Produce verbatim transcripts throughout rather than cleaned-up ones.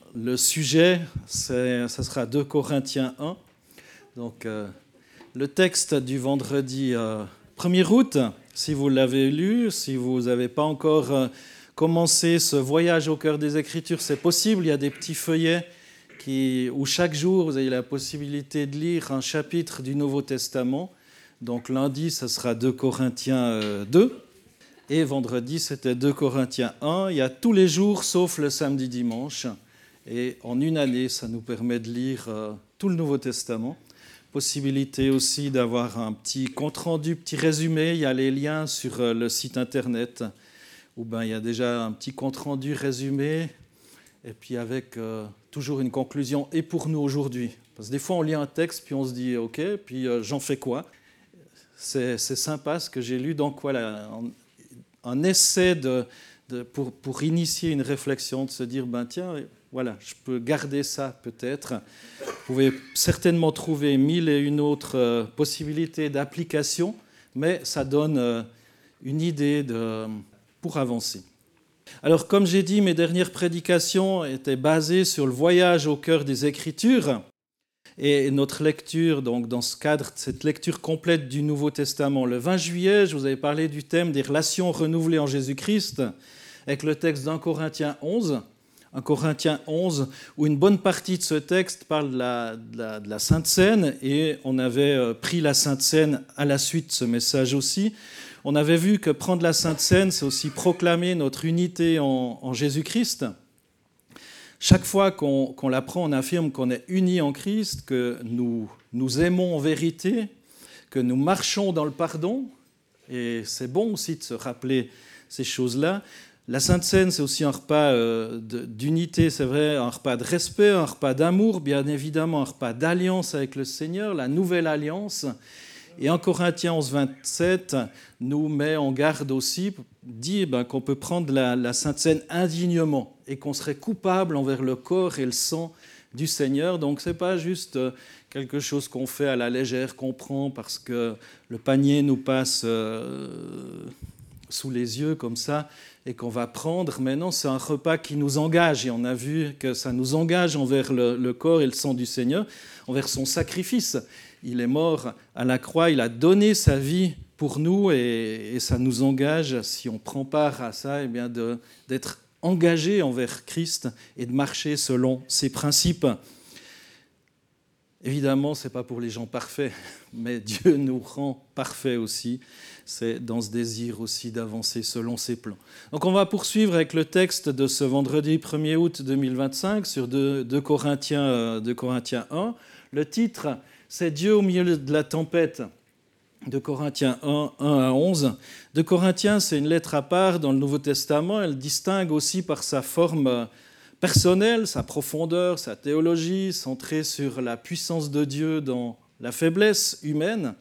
le sujet, c'est, ça sera deux Corinthiens un. Donc, euh, le texte du vendredi euh, premier août, si vous l'avez lu, si vous n'avez pas encore euh, commencé ce voyage au cœur des Écritures, c'est possible. Il y a des petits feuillets qui, où chaque jour, vous avez la possibilité de lire un chapitre du Nouveau Testament. Donc, lundi, ce sera deux Corinthiens deux. Et vendredi, c'était deux Corinthiens un. Il y a tous les jours, sauf le samedi dimanche. Et en une année, ça nous permet de lire euh, tout le Nouveau Testament. Possibilité aussi d'avoir un petit compte-rendu, petit résumé. Il y a les liens sur euh, le site internet où ben, il y a déjà un petit compte-rendu résumé. Et puis avec euh, toujours une conclusion. Et pour nous aujourd'hui. Parce que des fois, on lit un texte, puis on se dit « Ok, puis euh, j'en fais quoi ?» c'est, c'est sympa ce que j'ai lu. Donc voilà, on, un essai de, de, pour, pour initier une réflexion, de se dire, ben tiens, voilà, je peux garder ça peut-être. Vous pouvez certainement trouver mille et une autres euh, possibilités d'application, mais ça donne euh, une idée de, pour avancer. Alors, comme j'ai dit, mes dernières prédications étaient basées sur le voyage au cœur des Écritures. Et notre lecture, donc dans ce cadre, cette lecture complète du Nouveau Testament, le vingt juillet, je vous avais parlé du thème des relations renouvelées en Jésus-Christ, avec le texte d'un Corinthiens onze, un Corinthiens onze, où une bonne partie de ce texte parle de la, de la, de la Sainte Seine, et on avait pris la Sainte Seine à la suite de ce message aussi. On avait vu que prendre la Sainte Seine, c'est aussi proclamer notre unité en, en Jésus-Christ. Chaque fois qu'on, qu'on la prend, on affirme qu'on est unis en Christ, que nous nous aimons en vérité, que nous marchons dans le pardon. Et c'est bon aussi de se rappeler ces choses-là. La Sainte Seine, c'est aussi un repas euh, de, d'unité, c'est vrai, un repas de respect, un repas d'amour, bien évidemment, un repas d'alliance avec le Seigneur, la nouvelle alliance. Et en Corinthiens onze, vingt-sept, nous met en garde aussi, dit ben, qu'on peut prendre la, la Sainte Seine indignement et qu'on serait coupable envers le corps et le sang du Seigneur. Donc ce n'est pas juste quelque chose qu'on fait à la légère, qu'on prend parce que le panier nous passe euh, sous les yeux comme ça et qu'on va prendre. Mais non, c'est un repas qui nous engage et on a vu que ça nous engage envers le, le corps et le sang du Seigneur, envers son sacrifice. Il est mort à la croix, il a donné sa vie pour nous et, et ça nous engage, si on prend part à ça, eh bien de, d'être engagé envers Christ et de marcher selon ses principes. Évidemment, ce n'est pas pour les gens parfaits, mais Dieu nous rend parfaits aussi. C'est dans ce désir aussi d'avancer selon ses plans. Donc on va poursuivre avec le texte de ce vendredi premier août deux mille vingt-cinq sur deux Corinthiens, deux Corinthiens un. Le titre, c'est Dieu au milieu de la tempête, de Corinthiens un, un à onze. De Corinthiens, c'est une lettre à part dans le Nouveau Testament. Elle distingue aussi par sa forme personnelle, sa profondeur, sa théologie, centrée sur la puissance de Dieu dans la faiblesse humaine.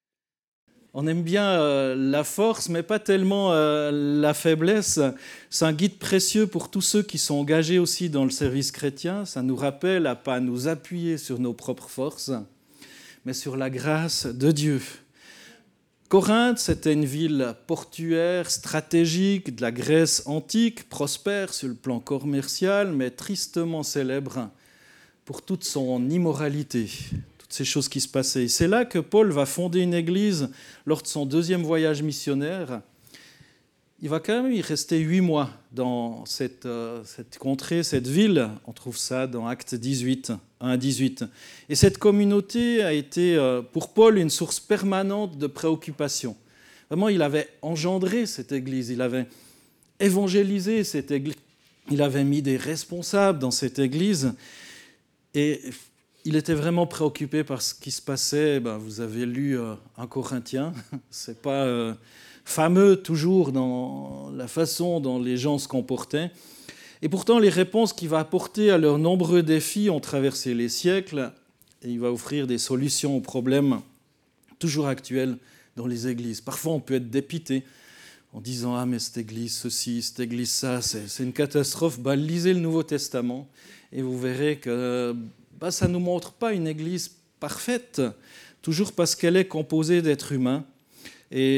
On aime bien euh, la force, mais pas tellement euh, la faiblesse. C'est un guide précieux pour tous ceux qui sont engagés aussi dans le service chrétien. Ça nous rappelle à ne pas nous appuyer sur nos propres forces, mais sur la grâce de Dieu. Corinthe, c'était une ville portuaire, stratégique de la Grèce antique, prospère sur le plan commercial, mais tristement célèbre pour toute son immoralité, toutes ces choses qui se passaient. Et c'est là que Paul va fonder une église lors de son deuxième voyage missionnaire. Il va quand même y rester huit mois dans cette, euh, cette contrée, cette ville. On trouve ça dans Actes dix-huit, un à dix-huit. Et cette communauté a été, euh, pour Paul, une source permanente de préoccupation. Vraiment, il avait engendré cette église, il avait évangélisé cette église, il avait mis des responsables dans cette église. Et il était vraiment préoccupé par ce qui se passait. Ben, vous avez lu euh, un Corinthien, c'est pas... Euh, fameux toujours dans la façon dont les gens se comportaient. Et pourtant, les réponses qu'il va apporter à leurs nombreux défis ont traversé les siècles et il va offrir des solutions aux problèmes toujours actuels dans les églises. Parfois, on peut être dépité en disant « Ah, mais cette église, ceci, cette église, ça, c'est, c'est une catastrophe. » Bah, lisez le Nouveau Testament et vous verrez que bah, ça ne nous montre pas une église parfaite, toujours parce qu'elle est composée d'êtres humains. Et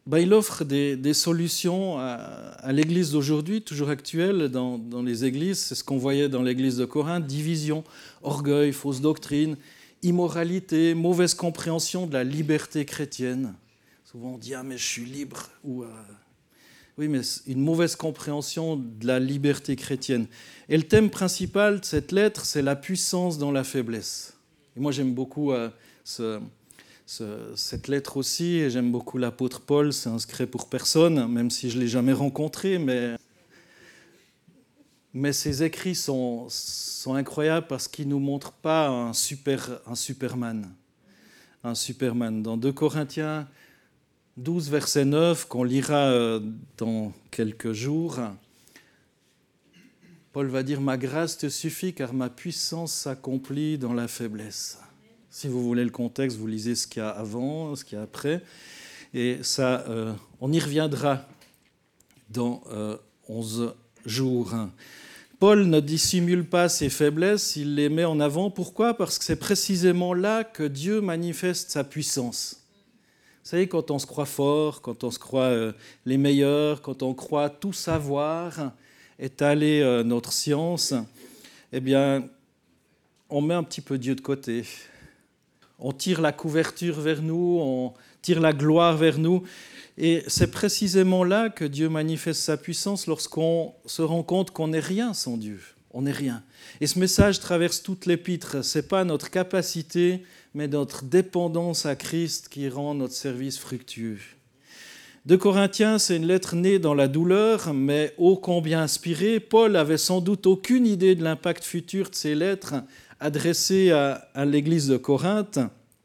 ben, il offre des, des solutions à, à l'Église d'aujourd'hui, toujours actuelle dans, dans les églises. C'est ce qu'on voyait dans l'Église de Corinthe, division, orgueil, fausse doctrine, immoralité, mauvaise compréhension de la liberté chrétienne. Souvent on dit « Ah mais je suis libre » ou euh, oui, mais une mauvaise compréhension de la liberté chrétienne. Et le thème principal de cette lettre, c'est la puissance dans la faiblesse. Et moi, j'aime beaucoup euh, ce, ce, cette lettre aussi, et j'aime beaucoup l'apôtre Paul. C'est un secret pour personne, même si je ne l'ai jamais rencontré, mais, mais ses écrits sont, sont incroyables parce qu'ils ne nous montrent pas un, super, un Superman. Un Superman. Dans deux Corinthiens douze, verset neuf, qu'on lira dans quelques jours, Paul va dire « Ma grâce te suffit car ma puissance s'accomplit dans la faiblesse ». Si vous voulez le contexte, vous lisez ce qu'il y a avant, ce qu'il y a après. Et ça, euh, on y reviendra dans euh, onze jours. Paul ne dissimule pas ses faiblesses, il les met en avant. Pourquoi ? Parce que c'est précisément là que Dieu manifeste sa puissance. Vous savez, quand on se croit fort, quand on se croit euh, les meilleurs, quand on croit tout savoir, étaler euh, notre science, eh bien, on met un petit peu Dieu de côté. On tire la couverture vers nous, on tire la gloire vers nous. Et c'est précisément là que Dieu manifeste sa puissance lorsqu'on se rend compte qu'on n'est rien sans Dieu. On n'est rien. Et ce message traverse toute l'épître. Ce n'est pas notre capacité, mais notre dépendance à Christ qui rend notre service fructueux. deux Corinthiens, c'est une lettre née dans la douleur, mais ô combien inspirée. Paul avait sans doute aucune idée de l'impact futur de ces lettres adressées à, à l'église de Corinthe.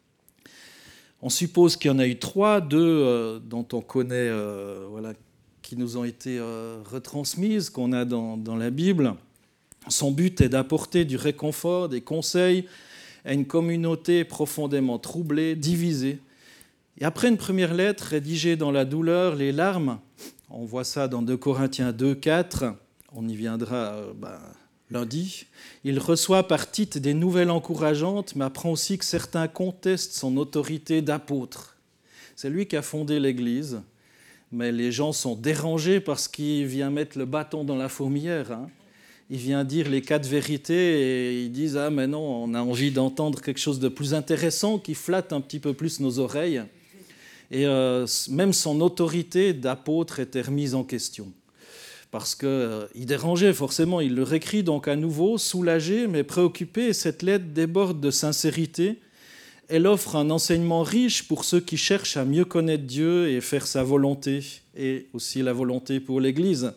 On suppose qu'il y en a eu trois, deux euh, dont on connaît, euh, voilà, qui nous ont été euh, retransmises, qu'on a dans, dans la Bible. Son but est d'apporter du réconfort, des conseils à une communauté profondément troublée, divisée. Et après une première lettre rédigée dans la douleur, les larmes, on voit ça dans deux Corinthiens deux, quatre, on y viendra euh, ben, lundi, il reçoit par Tite des nouvelles encourageantes, mais apprend aussi que certains contestent son autorité d'apôtre. C'est lui qui a fondé l'Église, mais les gens sont dérangés parce qu'il vient mettre le bâton dans la fourmilière, hein. Il vient dire les quatre vérités et ils disent « Ah, mais non, on a envie d'entendre quelque chose de plus intéressant qui flatte un petit peu plus nos oreilles. » Et euh, même son autorité d'apôtre était remise en question. Parce qu'il euh, dérangeait forcément. Il le réécrit donc à nouveau, soulagé mais préoccupé. Et cette lettre déborde de sincérité. Elle offre un enseignement riche pour ceux qui cherchent à mieux connaître Dieu et faire sa volonté, et aussi la volonté pour l'Église.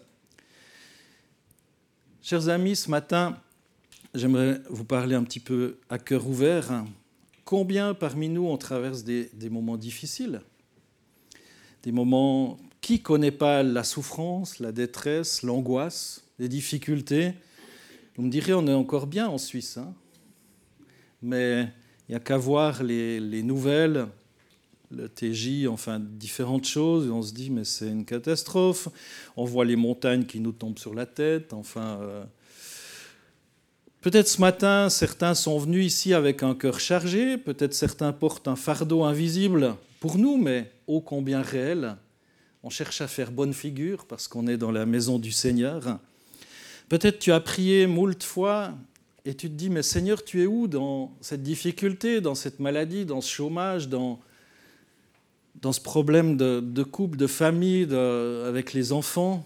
Chers amis, ce matin, j'aimerais vous parler un petit peu à cœur ouvert. Combien parmi nous on traverse des, des moments difficiles ? Des moments... Qui ne connaît pas la souffrance, la détresse, l'angoisse, les difficultés ? Vous me direz, on est encore bien en Suisse, hein ? Mais il n'y a qu'à voir les, les nouvelles, le T J, enfin différentes choses, et on se dit mais c'est une catastrophe. On voit les montagnes qui nous tombent sur la tête. Enfin, euh... peut-être ce matin, certains sont venus ici avec un cœur chargé. Peut-être certains portent un fardeau invisible pour nous, mais ô combien réel. On cherche à faire bonne figure parce qu'on est dans la maison du Seigneur. Peut-être tu as prié moult fois et tu te dis mais Seigneur, tu es où dans cette difficulté, dans cette maladie, dans ce chômage, dans dans ce problème de, de couple, de famille, de, avec les enfants.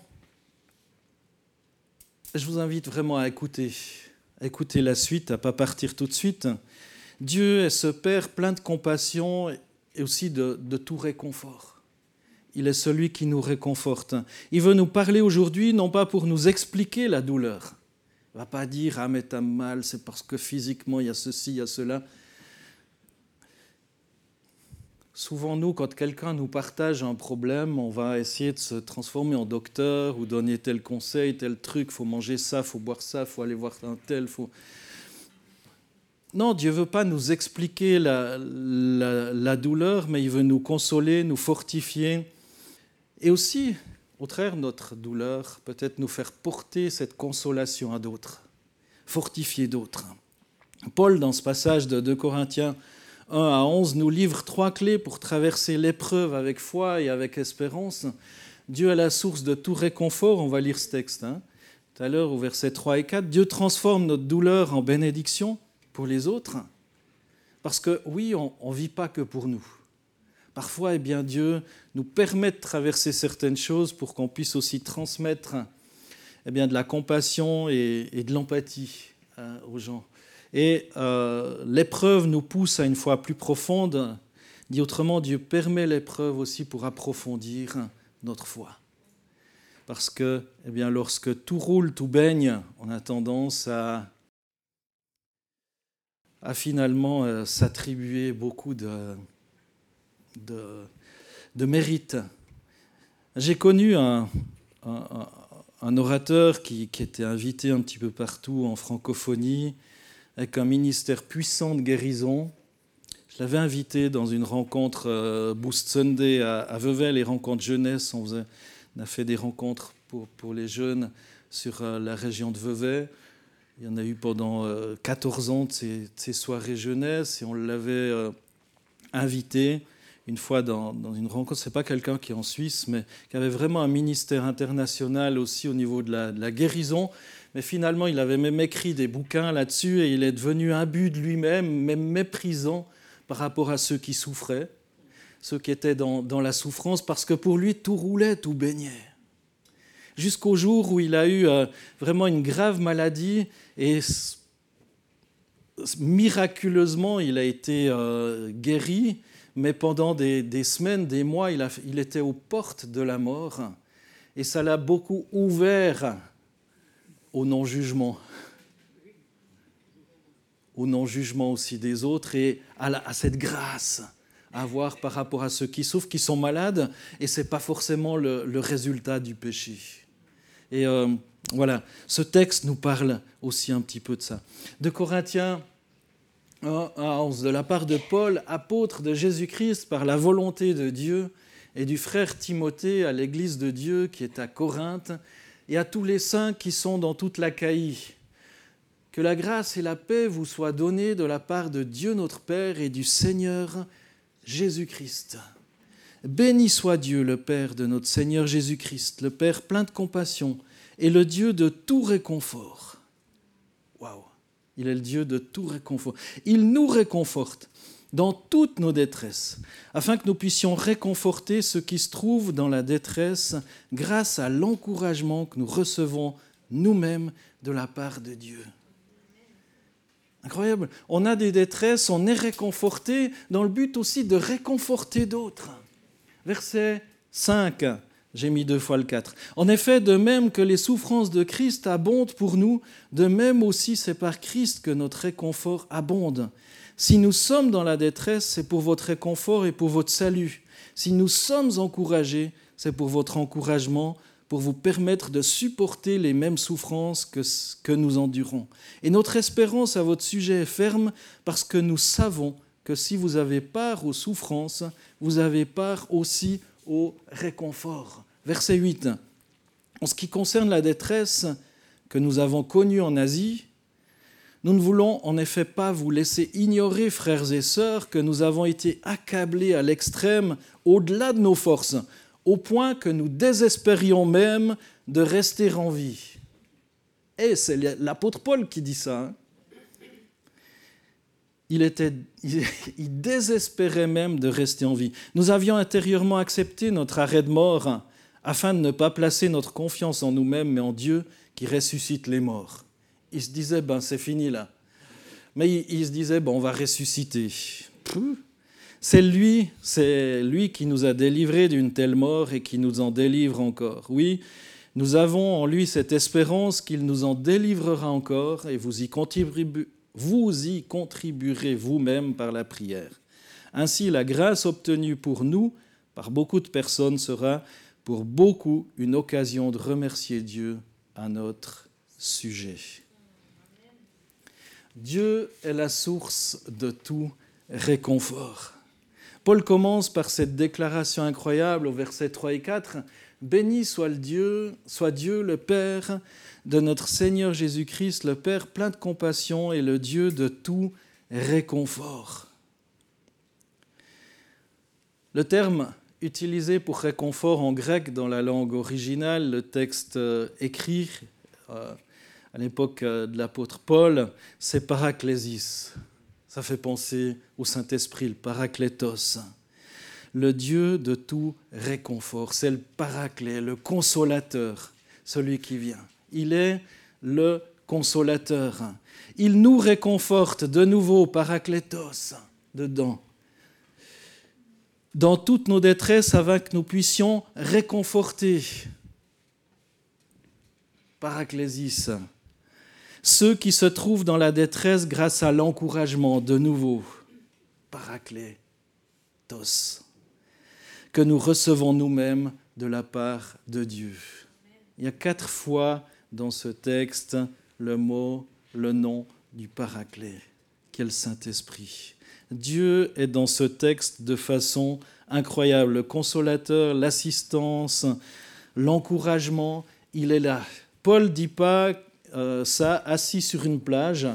Je vous invite vraiment à écouter, à écouter la suite, à ne pas partir tout de suite. Dieu est ce Père plein de compassion et aussi de, de tout réconfort. Il est celui qui nous réconforte. Il veut nous parler aujourd'hui, non pas pour nous expliquer la douleur. Il ne va pas dire « Ah mais t'as mal, c'est parce que physiquement il y a ceci, il y a cela ». Souvent, nous, quand quelqu'un nous partage un problème, on va essayer de se transformer en docteur ou donner tel conseil, tel truc, il faut manger ça, il faut boire ça, il faut aller voir un tel. Faut... Non, Dieu ne veut pas nous expliquer la, la, la douleur, mais il veut nous consoler, nous fortifier. Et aussi, au travers de notre douleur, peut-être nous faire porter cette consolation à d'autres, fortifier d'autres. Paul, dans ce passage de deux Corinthiens un à onze nous livre trois clés pour traverser l'épreuve avec foi et avec espérance. Dieu est la source de tout réconfort. On va lire ce texte hein, tout à l'heure au verset trois et quatre. Dieu transforme notre douleur en bénédiction pour les autres. Parce que oui, on ne vit pas que pour nous. Parfois, eh bien, Dieu nous permet de traverser certaines choses pour qu'on puisse aussi transmettre eh bien, de la compassion et, et de l'empathie hein, aux gens. Et euh, l'épreuve nous pousse à une foi plus profonde. Dit autrement, Dieu permet l'épreuve aussi pour approfondir notre foi. Parce que eh bien, lorsque tout roule, tout baigne, on a tendance à, à finalement euh, s'attribuer beaucoup de, de, de mérite. J'ai connu un, un, un orateur qui, qui était invité un petit peu partout en francophonie, avec un ministère puissant de guérison. Je l'avais invité dans une rencontre euh, Boost Sunday à, à Vevey, les rencontres jeunesse. On, faisait, on a fait des rencontres pour, pour les jeunes sur euh, la région de Vevey. Il y en a eu pendant euh, quatorze ans de ces, de ces soirées jeunesse et on l'avait euh, invité une fois dans, dans une rencontre. Ce n'est pas quelqu'un qui est en Suisse, mais qui avait vraiment un ministère international aussi au niveau de la, de la guérison. Mais finalement, il avait même écrit des bouquins là-dessus et il est devenu imbu de lui-même, même méprisant par rapport à ceux qui souffraient, ceux qui étaient dans, dans la souffrance, parce que pour lui, tout roulait, tout baignait. Jusqu'au jour où il a eu euh, vraiment une grave maladie et miraculeusement, il a été euh, guéri, mais pendant des, des semaines, des mois, il, a, il était aux portes de la mort et ça l'a beaucoup ouvert au non-jugement. Au non-jugement aussi des autres et à, la, à cette grâce à avoir par rapport à ceux qui souffrent, qui sont malades, et ce n'est pas forcément le, le résultat du péché. Et euh, voilà, ce texte nous parle aussi un petit peu de ça. De Corinthiens un à onze, de la part de Paul, apôtre de Jésus-Christ par la volonté de Dieu, et du frère Timothée à l'église de Dieu qui est à Corinthe, et à tous les saints qui sont dans toute l'Achaïe. Que la grâce et la paix vous soient données de la part de Dieu notre Père et du Seigneur Jésus-Christ. Béni soit Dieu, le Père de notre Seigneur Jésus-Christ, le Père plein de compassion et le Dieu de tout réconfort. Waouh, il est le Dieu de tout réconfort. Il nous réconforte dans toutes nos détresses, afin que nous puissions réconforter ceux qui se trouvent dans la détresse grâce à l'encouragement que nous recevons nous-mêmes de la part de Dieu. Incroyable. On a des détresses, on est réconforté dans le but aussi de réconforter d'autres. Verset cinq, j'ai mis deux fois le quatre. En effet, de même que les souffrances de Christ abondent pour nous, de même aussi c'est par Christ que notre réconfort abonde. Si nous sommes dans la détresse, c'est pour votre réconfort et pour votre salut. Si nous sommes encouragés, c'est pour votre encouragement, pour vous permettre de supporter les mêmes souffrances que, que nous endurons. Et notre espérance à votre sujet est ferme parce que nous savons que si vous avez part aux souffrances, vous avez part aussi au réconfort. Verset huit. En ce qui concerne la détresse que nous avons connue en Asie, nous ne voulons en effet pas vous laisser ignorer, frères et sœurs, que nous avons été accablés à l'extrême, au-delà de nos forces, au point que nous désespérions même de rester en vie. Et c'est l'apôtre Paul qui dit ça. Hein. Il, était, il, il désespérait même de rester en vie. Nous avions intérieurement accepté notre arrêt de mort hein, afin de ne pas placer notre confiance en nous-mêmes, mais en Dieu qui ressuscite les morts. Il se disait, ben c'est fini là. Mais il, il se disait, ben on va ressusciter. Pouh. C'est lui, c'est lui qui nous a délivrés d'une telle mort et qui nous en délivre encore. Oui, nous avons en lui cette espérance qu'il nous en délivrera encore et vous y, contribu- vous y contribuerez vous-même par la prière. Ainsi, la grâce obtenue pour nous, par beaucoup de personnes, sera pour beaucoup une occasion de remercier Dieu à notre sujet. Dieu est la source de tout réconfort. Paul commence par cette déclaration incroyable au verset trois et quatre. « Béni soit, le Dieu, soit Dieu, le Père de notre Seigneur Jésus-Christ, le Père plein de compassion et le Dieu de tout réconfort. » Le terme utilisé pour réconfort en grec dans la langue originale, le texte écrit euh, à l'époque de l'apôtre Paul, c'est paraklésis. Ça fait penser au Saint-Esprit, le paraklétos, le Dieu de tout réconfort. C'est le paraclet, le consolateur, celui qui vient. Il est le consolateur. Il nous réconforte de nouveau, paraklétos, dedans, dans toutes nos détresses afin que nous puissions réconforter, paraklésis, ceux qui se trouvent dans la détresse grâce à l'encouragement, de nouveau, paraklétos, que nous recevons nous-mêmes de la part de Dieu. Il y a quatre fois dans ce texte le mot, le nom du paraclet, qui est le Saint-Esprit. Dieu est dans ce texte de façon incroyable. Le consolateur, l'assistance, l'encouragement, il est là. Paul ne dit pas euh, ça assis sur une plage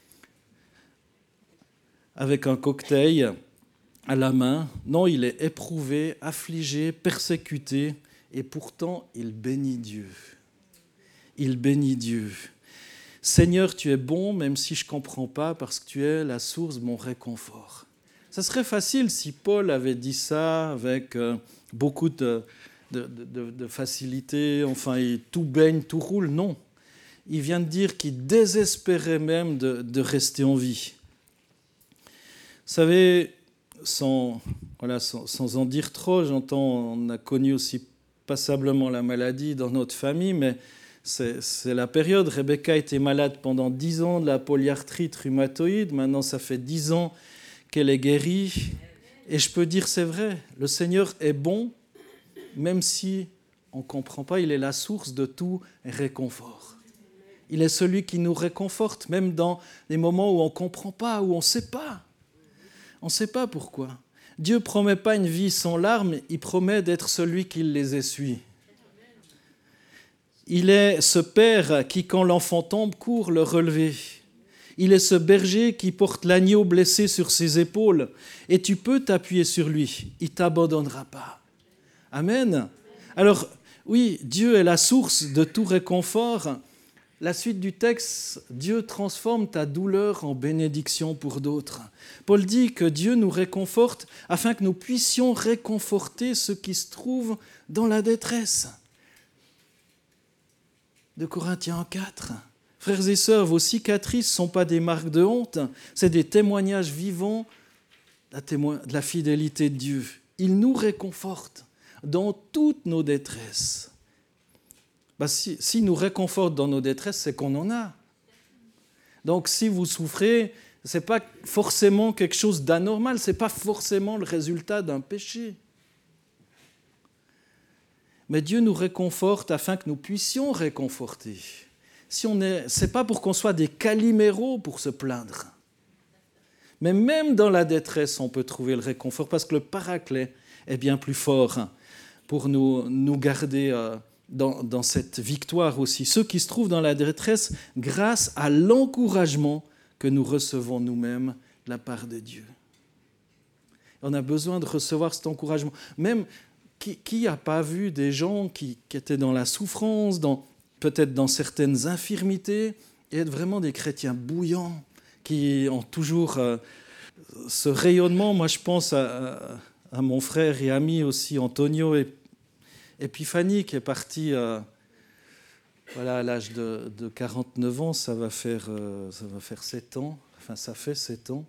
avec un cocktail à la main. Non, il est éprouvé, affligé, persécuté, et pourtant il bénit Dieu. Il bénit Dieu. Seigneur, tu es bon, même si je ne comprends pas, parce que tu es la source de mon réconfort. Ça serait facile si Paul avait dit ça avec euh, beaucoup de, de, de, de facilité, enfin, il, tout baigne, tout roule. Non. Il vient de dire qu'il désespérait même de, de rester en vie. Vous savez, sans, voilà, sans, sans en dire trop, j'entends, on a connu aussi passablement la maladie dans notre famille, mais C'est, c'est la période. Rebecca était malade pendant dix ans de la polyarthrite rhumatoïde. Maintenant, ça fait dix ans qu'elle est guérie. Et je peux dire, c'est vrai, le Seigneur est bon, même si on ne comprend pas, il est la source de tout réconfort. Il est celui qui nous réconforte, même dans les moments où on ne comprend pas, où on ne sait pas. On ne sait pas pourquoi. Dieu ne promet pas une vie sans larmes, il promet d'être celui qui les essuie. Il est ce père qui, quand l'enfant tombe, court le relever. Il est ce berger qui porte l'agneau blessé sur ses épaules. Et tu peux t'appuyer sur lui. Il ne t'abandonnera pas. Amen. Alors, oui, Dieu est la source de tout réconfort. La suite du texte, Dieu transforme ta douleur en bénédiction pour d'autres. Paul dit que Dieu nous réconforte afin que nous puissions réconforter ceux qui se trouvent dans la détresse. De Corinthiens quatre. Frères et sœurs, vos cicatrices ne sont pas des marques de honte, c'est des témoignages vivants de la fidélité de Dieu. Il nous réconforte dans toutes nos détresses. Ben, si, si nous réconforte dans nos détresses, c'est qu'on en a. Donc si vous souffrez, ce n'est pas forcément quelque chose d'anormal, ce n'est pas forcément le résultat d'un péché. Mais Dieu nous réconforte afin que nous puissions réconforter. Si on est, ce n'est pas pour qu'on soit des caliméros pour se plaindre. Mais même dans la détresse, on peut trouver le réconfort parce que le paraclet est bien plus fort pour nous, nous garder euh, dans, dans cette victoire aussi. Ceux qui se trouvent dans la détresse grâce à l'encouragement que nous recevons nous-mêmes de la part de Dieu. On a besoin de recevoir cet encouragement. Même Qui n'a pas vu des gens qui, qui étaient dans la souffrance, dans, peut-être dans certaines infirmités, et être vraiment des chrétiens bouillants, qui ont toujours euh, ce rayonnement. Moi, je pense à, à, à mon frère et ami aussi, Antonio Epifani, qui est parti euh, voilà, à l'âge de, de quarante-neuf ans. Ça va faire, euh, ça va faire sept ans. Enfin, ça fait sept ans.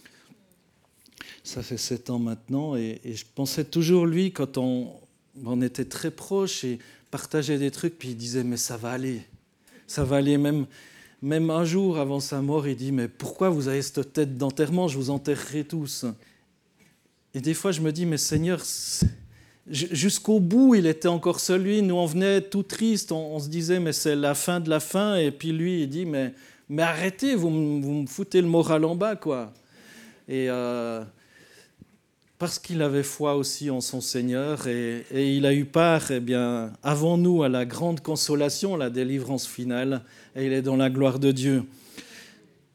Ça fait sept ans maintenant, et, et je pensais toujours lui quand on, on était très proches et partageait des trucs, puis il disait « mais ça va aller, ça va aller ». Même, même un jour avant sa mort, il dit « mais pourquoi vous avez cette tête d'enterrement, je vous enterrerai tous ». Et des fois je me dis « mais Seigneur, jusqu'au bout il était encore celui, nous on venait tout triste, on, on se disait « mais c'est la fin de la fin », et puis lui il dit « mais, mais arrêtez, vous, vous me foutez le moral en bas quoi ». Et euh, parce qu'il avait foi aussi en son Seigneur et, et il a eu part, eh bien, avant nous, à la grande consolation, la délivrance finale, et il est dans la gloire de Dieu.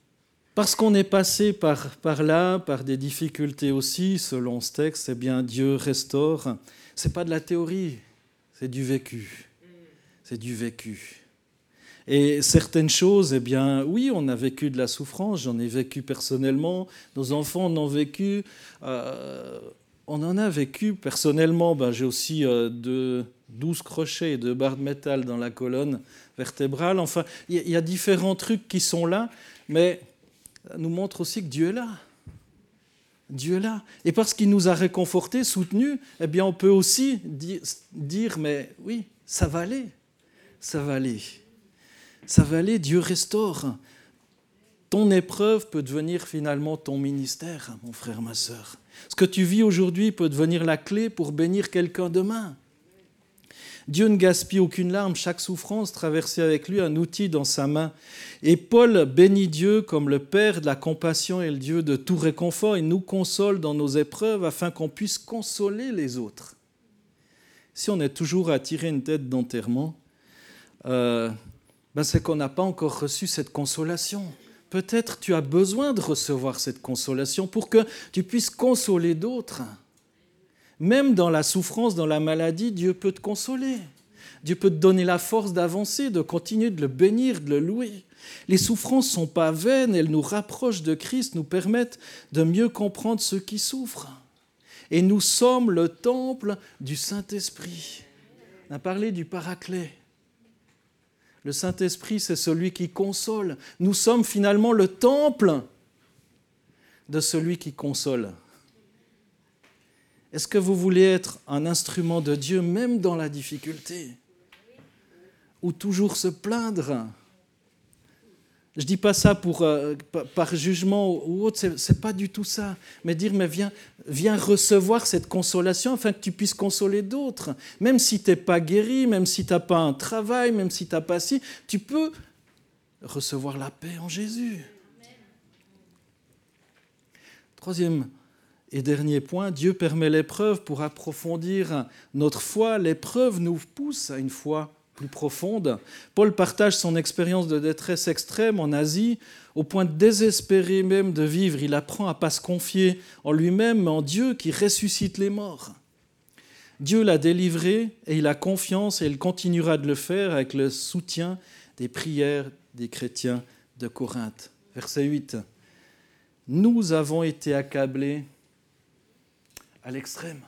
Parce qu'on est passé par, par là, par des difficultés aussi, selon ce texte, eh bien Dieu restaure. Ce n'est pas de la théorie, c'est du vécu. C'est du vécu. Et certaines choses, eh bien, oui, on a vécu de la souffrance, j'en ai vécu personnellement, nos enfants en ont vécu, euh, on en a vécu personnellement. Ben, j'ai aussi euh, de, douze crochets et deux barres de métal dans la colonne vertébrale. Enfin, il y, y a différents trucs qui sont là, mais ça nous montre aussi que Dieu est là. Dieu est là. Et parce qu'il nous a réconfortés, soutenus, eh bien, on peut aussi dire, dire mais oui, ça va aller, ça va aller. Ça va aller, Dieu restaure. Ton épreuve peut devenir finalement ton ministère, mon frère, ma sœur. Ce que tu vis aujourd'hui peut devenir la clé pour bénir quelqu'un demain. Dieu ne gaspille aucune larme, chaque souffrance traversée avec lui, un outil dans sa main. Et Paul bénit Dieu comme le Père de la compassion et le Dieu de tout réconfort. Il nous console dans nos épreuves afin qu'on puisse consoler les autres. Si on est toujours à tirer une tête d'enterrement, euh, ben c'est qu'on n'a pas encore reçu cette consolation. Peut-être tu as besoin de recevoir cette consolation pour que tu puisses consoler d'autres. Même dans la souffrance, dans la maladie, Dieu peut te consoler. Dieu peut te donner la force d'avancer, de continuer de le bénir, de le louer. Les souffrances ne sont pas vaines, elles nous rapprochent de Christ, nous permettent de mieux comprendre ceux qui souffrent. Et nous sommes le temple du Saint-Esprit. On a parlé du Paraclet. Le Saint-Esprit, c'est celui qui console. Nous sommes finalement le temple de celui qui console. Est-ce que vous voulez être un instrument de Dieu, même dans la difficulté? Ou toujours se plaindre? Je ne dis pas ça pour, euh, par jugement ou autre, ce n'est pas du tout ça. Mais dire, mais viens, viens recevoir cette consolation afin que tu puisses consoler d'autres. Même si tu n'es pas guéri, même si tu n'as pas un travail, même si tu n'as pas ci, tu peux recevoir la paix en Jésus. Troisième et dernier point, Dieu permet l'épreuve pour approfondir notre foi. L'épreuve nous pousse à une foi plus profonde. Paul partage son expérience de détresse extrême en Asie, au point de désespérer même de vivre. Il apprend à ne pas se confier en lui-même, mais en Dieu qui ressuscite les morts. Dieu l'a délivré et il a confiance et il continuera de le faire avec le soutien des prières des chrétiens de Corinthe. Verset huit. Nous avons été accablés à l'extrême.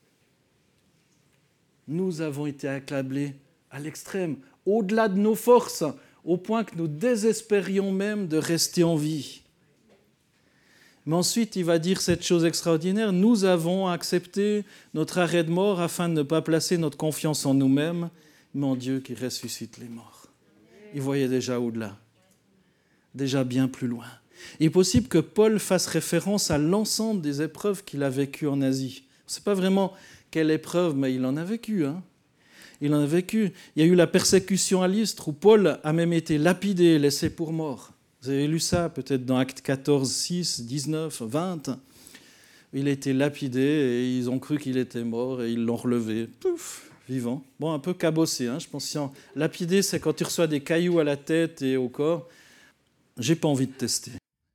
Nous avons été accablés à l'extrême, au-delà de nos forces, au point que nous désespérions même de rester en vie. Mais ensuite, il va dire cette chose extraordinaire, nous avons accepté notre arrêt de mort afin de ne pas placer notre confiance en nous-mêmes, mais en Dieu qui ressuscite les morts. Il voyait déjà au-delà, déjà bien plus loin. Il est possible que Paul fasse référence à l'ensemble des épreuves qu'il a vécues en Asie. On ne sait pas vraiment quelle épreuve, mais il en a vécu. Hein. Il en a vécu. Il y a eu la persécution à Lystre, où Paul a même été lapidé, laissé pour mort. Vous avez lu ça, peut-être dans Actes quatorze, six, dix-neuf, vingt. Il a été lapidé et ils ont cru qu'il était mort et ils l'ont relevé. Pouf, vivant. Bon, un peu cabossé. Hein. Je pense que lapidé, c'est quand tu reçois des cailloux à la tête et au corps. J'ai pas envie de tester.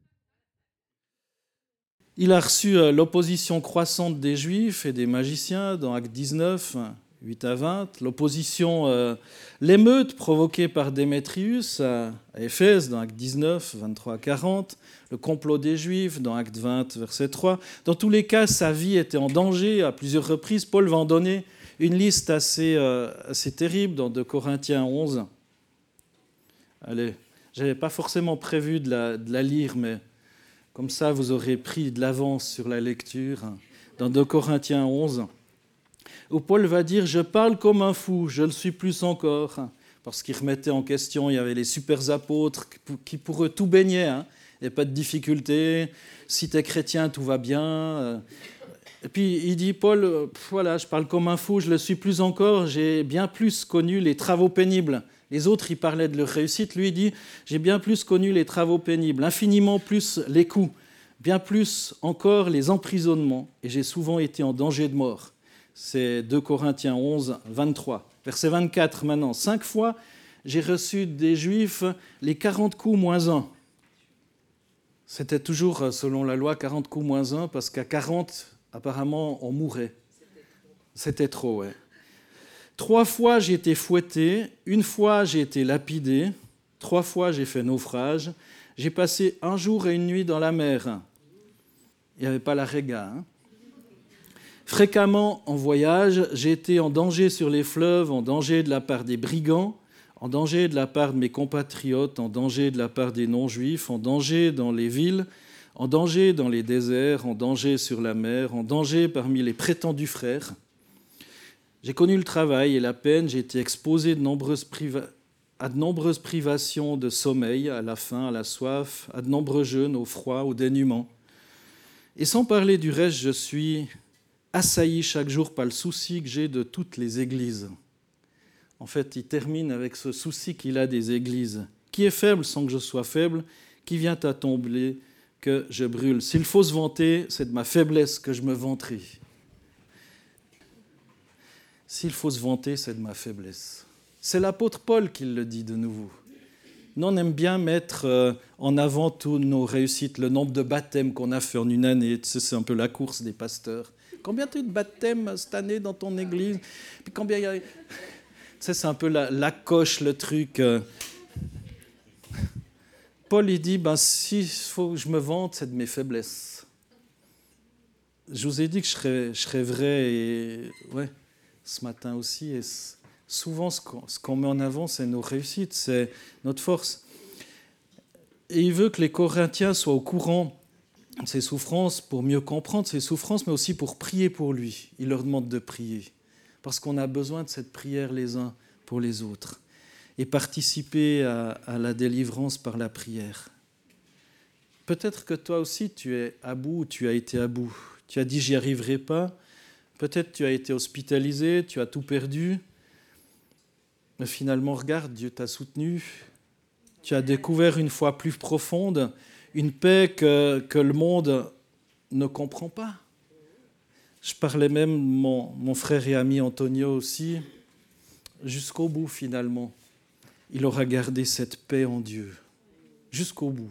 Il a reçu l'opposition croissante des Juifs et des magiciens dans Actes dix-neuf, huit à vingt. L'opposition, euh, l'émeute provoquée par Démétrius à Éphèse dans Actes dix-neuf, vingt-trois à quarante. Le complot des Juifs dans Actes vingt, verset trois. Dans tous les cas, sa vie était en danger à plusieurs reprises. Paul va en donner une liste assez, euh, assez terrible dans deux Corinthiens onze. Allez, je n'avais pas forcément prévu de la, de la lire, mais comme ça, vous aurez pris de l'avance sur la lecture. Dans deux Corinthiens onze, où Paul va dire « Je parle comme un fou, je le suis plus encore », parce qu'il remettait en question, il y avait les super apôtres qui pour eux tout baignait, hein. Il n'y a pas de difficulté, si tu es chrétien, tout va bien. Et puis il dit « Paul, voilà, je parle comme un fou, je le suis plus encore, j'ai bien plus connu les travaux pénibles ». Les autres, ils parlaient de leur réussite. Lui, il dit « J'ai bien plus connu les travaux pénibles, infiniment plus les coups, bien plus encore les emprisonnements, et j'ai souvent été en danger de mort. » C'est deux Corinthiens onze, vingt-trois. Verset vingt-quatre maintenant. « Cinq fois, j'ai reçu des Juifs les quarante coups moins un. » C'était toujours, selon la loi, quarante coups moins un, parce qu'à quarante, apparemment, on mourait. C'était trop, ouais. Trois fois, j'ai été fouetté. Une fois, j'ai été lapidé. Trois fois, j'ai fait naufrage. J'ai passé un jour et une nuit dans la mer. Il n'y avait pas la réga. Hein. Fréquemment en voyage, j'ai été en danger sur les fleuves, en danger de la part des brigands, en danger de la part de mes compatriotes, en danger de la part des non-juifs, en danger dans les villes, en danger dans les déserts, en danger sur la mer, en danger parmi les prétendus frères. J'ai connu le travail et la peine, j'ai été exposé de nombreuses priva- à de nombreuses privations de sommeil, à la faim, à la soif, à de nombreux jeûnes, au froid, au dénuement. Et sans parler du reste, je suis assailli chaque jour par le souci que j'ai de toutes les églises. En fait, il termine avec ce souci qu'il a des églises. Qui est faible sans que je sois faible, qui vient à tomber que je brûle. S'il faut se vanter, c'est de ma faiblesse que je me vanterai. S'il faut se vanter, c'est de ma faiblesse. C'est l'apôtre Paul qui le dit de nouveau. Nous, on aime bien mettre en avant toutes nos réussites, le nombre de baptêmes qu'on a fait en une année. Tu sais, c'est un peu la course des pasteurs. Combien tu as eu de baptêmes cette année dans ton église? Puis combien il y a... Tu sais, c'est un peu la, la coche, le truc. Paul, il dit, ben, s'il faut que je me vante, c'est de mes faiblesses. Je vous ai dit que je serais, je serais vrai, et ouais, ce matin aussi. Et souvent, ce qu'on, ce qu'on met en avant, c'est nos réussites, c'est notre force. Et il veut que les Corinthiens soient au courant de ses souffrances pour mieux comprendre ses souffrances, mais aussi pour prier pour lui. Il leur demande de prier, parce qu'on a besoin de cette prière les uns pour les autres, et participer à, à la délivrance par la prière. Peut-être que toi aussi, tu es à bout, tu as été à bout. Tu as dit « j'y arriverai pas ». Peut-être tu as été hospitalisé, tu as tout perdu. Mais finalement, regarde, Dieu t'a soutenu. Tu as découvert une foi plus profonde, une paix que, que le monde ne comprend pas. Je parlais même de mon, mon frère et ami Antonio aussi, jusqu'au bout finalement. Il aura gardé cette paix en Dieu, jusqu'au bout.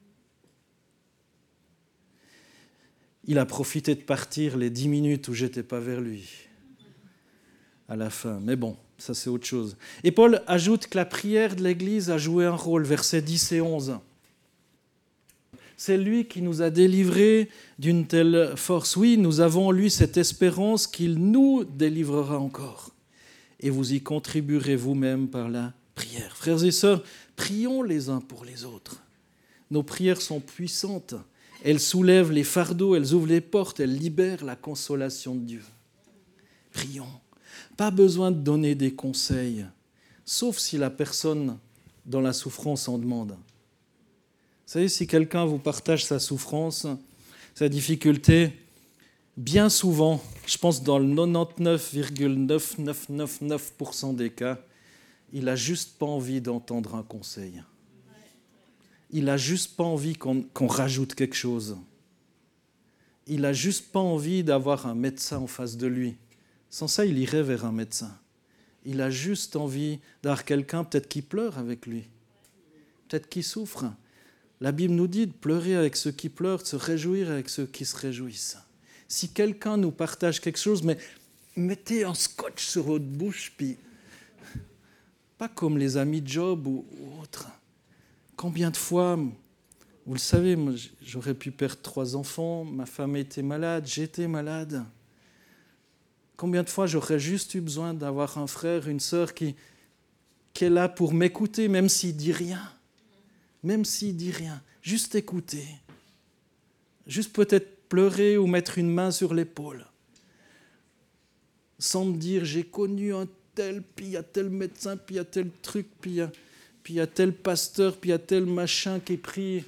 Il a profité de partir les dix minutes où je n'étais pas vers lui, à la fin. Mais bon, ça c'est autre chose. Et Paul ajoute que la prière de l'Église a joué un rôle, versets dix et onze. C'est lui qui nous a délivrés d'une telle force. Oui, nous avons en lui cette espérance qu'il nous délivrera encore. Et vous y contribuerez vous-même par la prière. Frères et sœurs, prions les uns pour les autres. Nos prières sont puissantes. Elles soulèvent les fardeaux, elles ouvrent les portes, elles libèrent la consolation de Dieu. Prions. Pas besoin de donner des conseils, sauf si la personne dans la souffrance en demande. Vous savez, si quelqu'un vous partage sa souffrance, sa difficulté, bien souvent, je pense dans le quatre-vingt-dix-neuf virgule neuf neuf neuf neuf pour cent des cas, il n'a juste pas envie d'entendre un conseil. Il n'a juste pas envie qu'on, qu'on rajoute quelque chose. Il n'a juste pas envie d'avoir un médecin en face de lui. Sans ça, il irait vers un médecin. Il a juste envie d'avoir quelqu'un, peut-être qui pleure avec lui, peut-être qui souffre. La Bible nous dit de pleurer avec ceux qui pleurent, de se réjouir avec ceux qui se réjouissent. Si quelqu'un nous partage quelque chose, mais mettez un scotch sur votre bouche, puis pas comme les amis de Job ou, ou autres. Combien de fois, vous le savez, moi, j'aurais pu perdre trois enfants, ma femme était malade, j'étais malade. Combien de fois j'aurais juste eu besoin d'avoir un frère, une sœur qui, qui est là pour m'écouter, même s'il ne dit rien. Même s'il ne dit rien. Juste écouter. Juste peut-être pleurer ou mettre une main sur l'épaule. Sans me dire, j'ai connu un tel, puis il y a tel médecin, puis il y a tel truc, puis il y a... Puis il y a tel pasteur, puis il y a tel machin qui prie.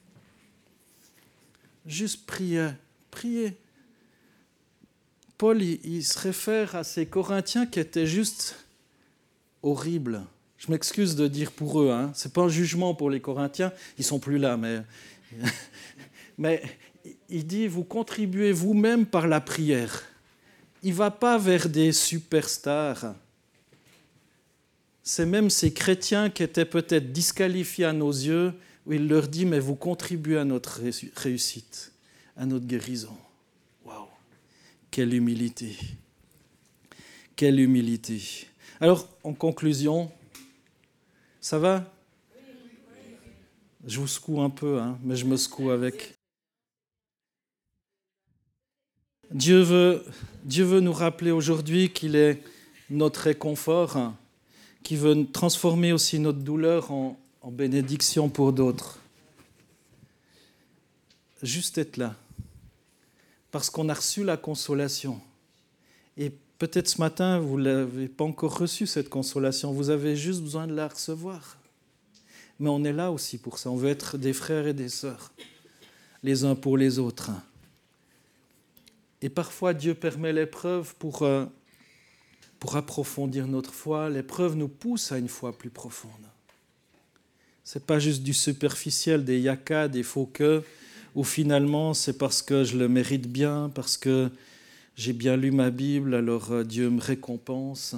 Juste prier, prier. Paul, il, il se réfère à ces Corinthiens qui étaient juste horribles. Je m'excuse de dire pour eux, hein. Ce n'est pas un jugement pour les Corinthiens, ils ne sont plus là, mais... mais il dit, vous contribuez vous-même par la prière. Il ne va pas vers des superstars. C'est même ces chrétiens qui étaient peut-être disqualifiés à nos yeux où il leur dit « Mais vous contribuez à notre réussite, à notre guérison. » Waouh! Quelle humilité! Quelle humilité! Alors, en conclusion, ça va? Je vous secoue un peu, hein, mais je me secoue avec. Dieu veut, Dieu veut nous rappeler aujourd'hui qu'il est notre réconfort, hein, qu'il veut transformer aussi notre douleur en, en bénédiction pour d'autres. Juste être là, parce qu'on a reçu la consolation. Et peut-être ce matin, vous ne l'avez pas encore reçue, cette consolation. Vous avez juste besoin de la recevoir. Mais on est là aussi pour ça. On veut être des frères et des sœurs, les uns pour les autres. Et parfois, Dieu permet l'épreuve pour, euh, pour approfondir notre foi. L'épreuve nous pousse à une foi plus profonde. Ce n'est pas juste du superficiel, des yakas, des faux que, où finalement, c'est parce que je le mérite bien, parce que j'ai bien lu ma Bible, alors euh, Dieu me récompense.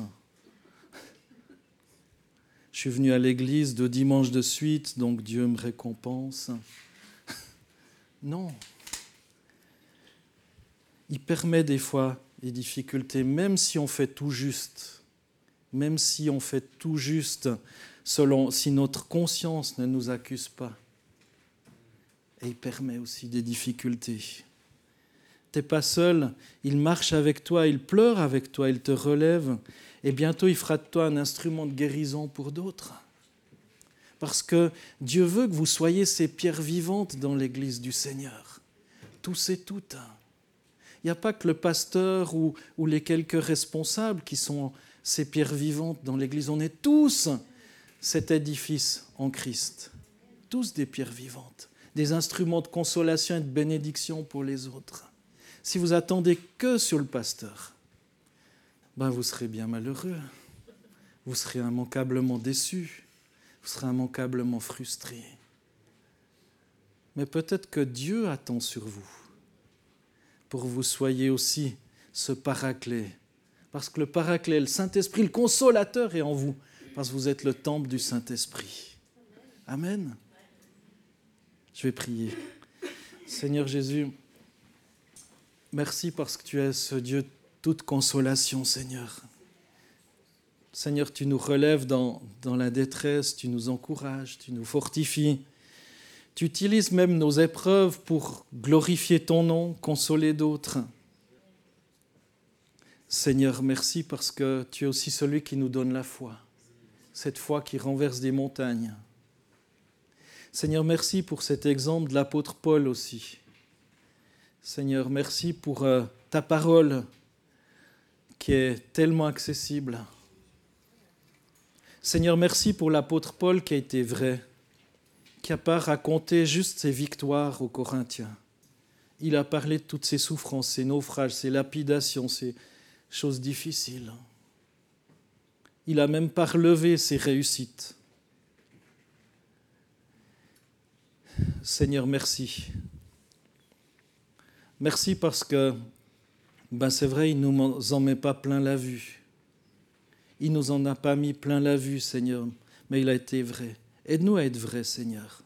Je suis venu à l'église deux dimanches de suite, donc Dieu me récompense. Non. Il permet des fois des difficultés, même si on fait tout juste, même si on fait tout juste, selon, si notre conscience ne nous accuse pas. Et il permet aussi des difficultés. Tu n'es pas seul, il marche avec toi, il pleure avec toi, il te relève, et bientôt il fera de toi un instrument de guérison pour d'autres. Parce que Dieu veut que vous soyez ces pierres vivantes dans l'église du Seigneur, tous et toutes. Il n'y a pas que le pasteur ou, ou les quelques responsables qui sont ces pierres vivantes dans l'Église. On est tous cet édifice en Christ. Tous des pierres vivantes, des instruments de consolation et de bénédiction pour les autres. Si vous attendez que sur le pasteur, ben vous serez bien malheureux. Vous serez immanquablement déçu. Vous serez immanquablement frustré. Mais peut-être que Dieu attend sur vous pour que vous soyez aussi ce paraclet. Parce que le paraclet, le Saint-Esprit, le consolateur est en vous. Parce que vous êtes le temple du Saint-Esprit. Amen. Je vais prier. Seigneur Jésus, merci parce que tu es ce Dieu de toute consolation, Seigneur. Seigneur, tu nous relèves dans, dans la détresse, tu nous encourages, tu nous fortifies. Tu utilises même nos épreuves pour glorifier ton nom, consoler d'autres. Seigneur, merci parce que tu es aussi celui qui nous donne la foi, cette foi qui renverse des montagnes. Seigneur, merci pour cet exemple de l'apôtre Paul aussi. Seigneur, merci pour euh, ta parole qui est tellement accessible. Seigneur, merci pour l'apôtre Paul qui a été vrai, qui n'a pas raconté juste ses victoires aux Corinthiens. Il a parlé de toutes ses souffrances, ses naufrages, ses lapidations, ses choses difficiles. Il a même pas relevé ses réussites. Seigneur, merci. Merci parce que, ben c'est vrai, il ne nous en met pas plein la vue. Il ne nous en a pas mis plein la vue, Seigneur, mais il a été vrai. Aide-nous à être vrais, Seigneur.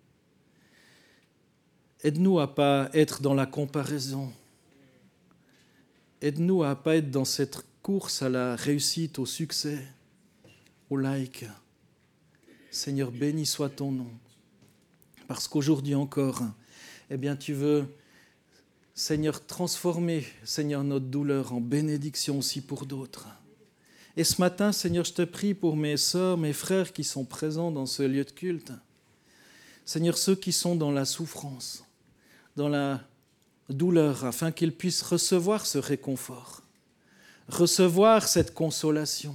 Aide-nous à ne pas être dans la comparaison. Aide-nous à ne pas être dans cette course à la réussite, au succès, au like. Seigneur, béni soit ton nom. Parce qu'aujourd'hui encore, eh bien, tu veux, Seigneur, transformer, Seigneur, notre douleur en bénédiction aussi pour d'autres. Et ce matin, Seigneur, je te prie pour mes sœurs, mes frères qui sont présents dans ce lieu de culte. Seigneur, ceux qui sont dans la souffrance, dans la douleur, afin qu'ils puissent recevoir ce réconfort, recevoir cette consolation,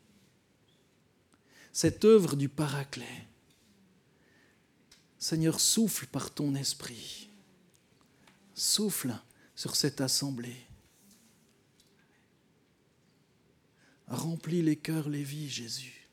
cette œuvre du paraclet. Seigneur, souffle par ton esprit, souffle sur cette assemblée. Remplis les cœurs, les vies, Jésus.